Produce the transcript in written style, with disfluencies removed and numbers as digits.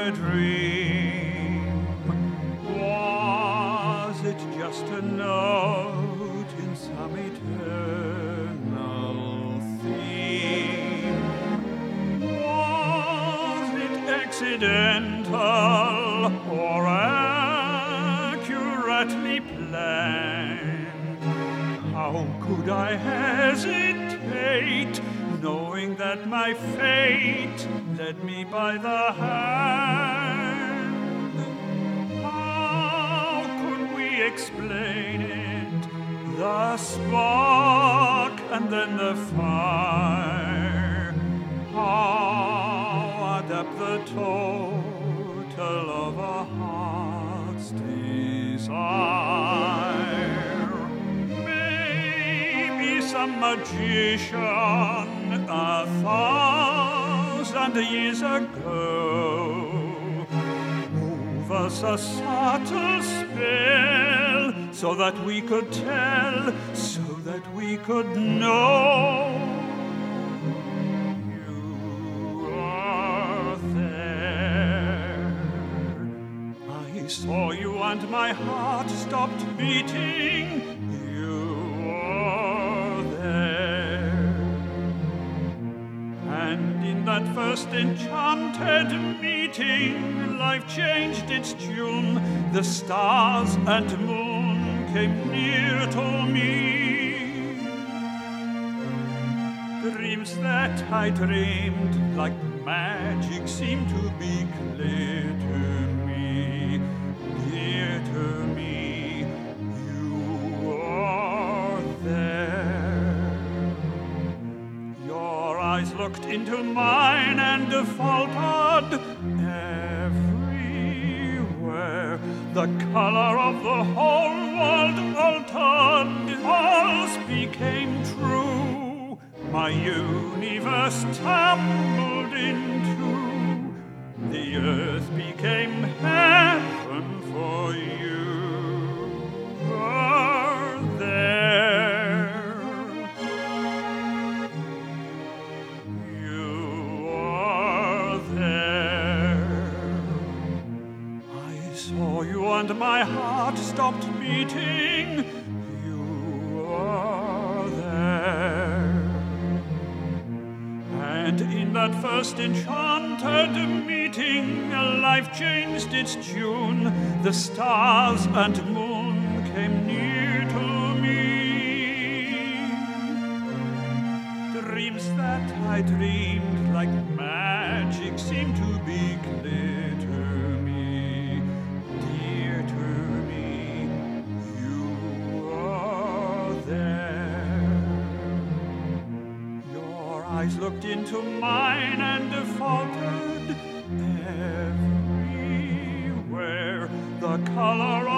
a dream? Was it just a note in some eternal theme? Was it accidental or accurately planned? How could I hesitate, knowing that my fate led me by the hand? How could we explain it? The spark and then the fire. How add up the total of a heart's desire? Maybe some magician 1,000 years ago move us a subtle spell, so that we could tell, so that we could know. You are there. I saw you and my heart stopped beating. That first enchanted meeting, life changed its tune. The stars and moon came near to me. Dreams that I dreamed like magic seemed to be clear to me, dear to me. You are there. Your eyes looked into mine and faltered everywhere. The color of the whole world altered. False became true. My universe tumbled in two. The earth became heaven for you. Are there. You are there. I saw you and my heart stopped beating. You are there. And in that first enchanted meeting, life changed its tune. The stars and moon came near to me. Dreams that I dreamed like magic seemed to be clear to me, dear to me. You are there. Your eyes looked into mine and faltered everywhere. The color